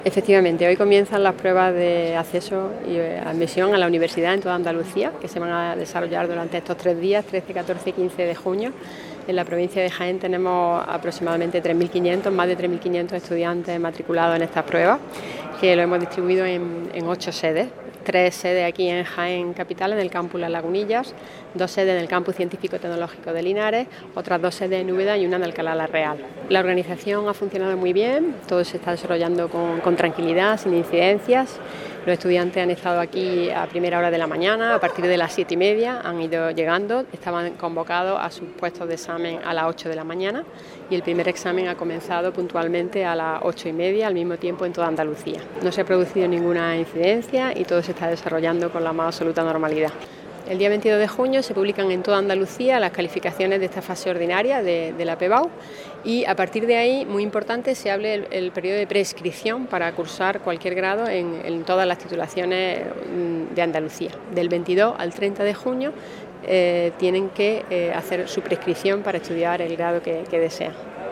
Efectivamente, hoy comienzan las pruebas de acceso y admisión a la universidad en toda Andalucía, que se van a desarrollar durante estos 3 días, 13, 14 y 15 de junio. En la provincia de Jaén tenemos aproximadamente 3.500, más de 3.500 estudiantes matriculados en estas pruebas, que lo hemos distribuido en 8 sedes. 3 sedes aquí en Jaén Capital, en el campus Las Lagunillas, 2 sedes en el campus científico-tecnológico de Linares, otras 2 sedes en Úbeda y una en Alcalá la Real. La organización ha funcionado muy bien, todo se está desarrollando con tranquilidad, sin incidencias. Los estudiantes han estado aquí a primera hora de la mañana, a partir de las 7:30 han ido llegando, estaban convocados a sus puestos de examen a las 8 de la mañana y el primer examen ha comenzado puntualmente a las 8:30, al mismo tiempo en toda Andalucía. No se ha producido ninguna incidencia y todo se está desarrollando con la más absoluta normalidad. El día 22 de junio se publican en toda Andalucía las calificaciones de esta fase ordinaria de la PEBAU y a partir de ahí, muy importante, se abre el periodo de prescripción para cursar cualquier grado en todas las titulaciones de Andalucía. Del 22 al 30 de junio tienen que hacer su prescripción para estudiar el grado que desean.